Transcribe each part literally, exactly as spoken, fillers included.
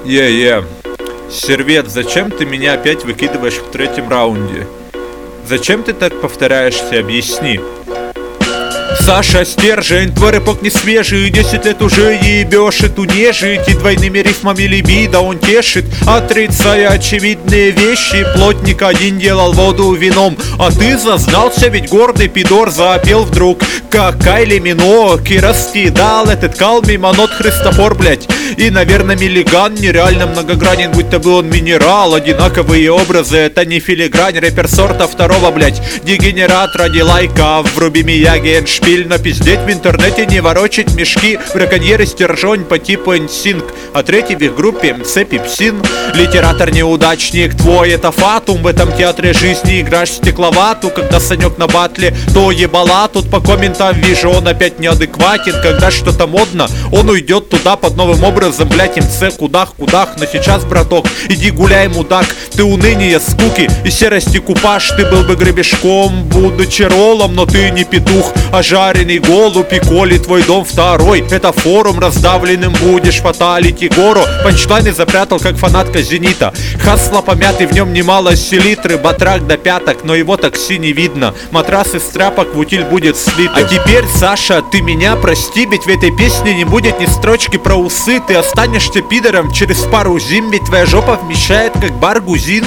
Е-е. Сервет, зачем ты меня опять выкидываешь в третьем раунде? Зачем ты так повторяешься, объясни. Саша, стержень, твой рэпок не свежий, десять лет уже ебешь эту нежить, и двойными рифмами либидо он тешит, отрицая очевидные вещи. Плотник один делал воду вином, а ты зазнался, ведь гордый пидор запел вдруг, как Кайли Миноуг, и раскидал этот кал мимо нот Христофор, блять. И, наверное, Миллиган нереально многогранен, будь то бы он минерал. Одинаковые образы, это не филигрань, рэпер сорта второго, блять. Дегенерат ради лайка, вруби Мияги эндшпиль, но пиздеть в интернете, не ворочать мешки. Браконьеры стержонь по типу энсинк, а третий в их группе МС Пипсин. Литератор-неудачник твой, это фатум, в этом театре жизни играешь в стекловату. Когда Санек на батле, то ебала, тут по комментам вижу, он опять неадекватен. Когда что-то модно, он уйдет туда под новым образом, блять, МС кудах-кудах. Но сейчас, браток, иди гуляй, мудак, ты уныние, скуки и серости купаж. Ты был бы гребешком, будучи роллом, но ты не петух, а жареный голубь. И коли твой дом второй, это форум, раздавленным будешь фаталити гору. Панчлайны запрятал, как фанатка Зенита. Хасла помятый, в нем немало селитры. Батрак до пяток, но его такси не видно. Матрас из тряпок в утиль будет слит. А теперь, Саша, ты меня прости, ведь в этой песне не будет ни строчки про усы. Ты останешься пидором через пару зим, ведь твоя жопа вмещает как баргузин.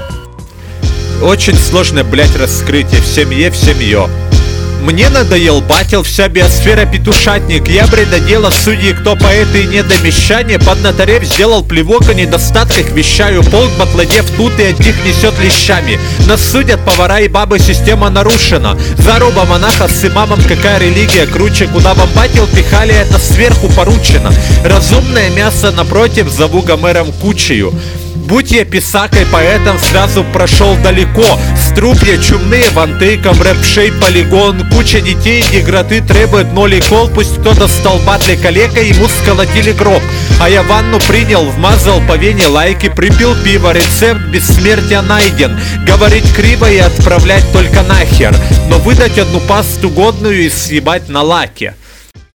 Очень сложно, блять, раскрытие в семье, в семье. Мне надоел батил, вся биосфера петушатник. Я бредодела судьи, кто поэты и недомещане. Поднаторев сделал плевок о недостатках, вещаю. Полк батладев тут и от них несет лещами. Нас судят повара и бабы, система нарушена. Заруба монаха с имамом, какая религия круче. Куда вам батил пихали, это сверху поручено. Разумное мясо напротив, зову Гомером кучею. Будь я писакой, поэтом сразу прошел далеко. Струпья чумные, вантейком, рэп-шей, полигон. Куча детей, игроты требует ноль кол. Пусть кто-то стал батли калека, ему сколотили гроб. А я ванну принял, вмазал по вене лайки, припил пиво, рецепт бессмертия найден. Говорить криво и отправлять только нахер, но выдать одну пасту годную и съебать на лаке.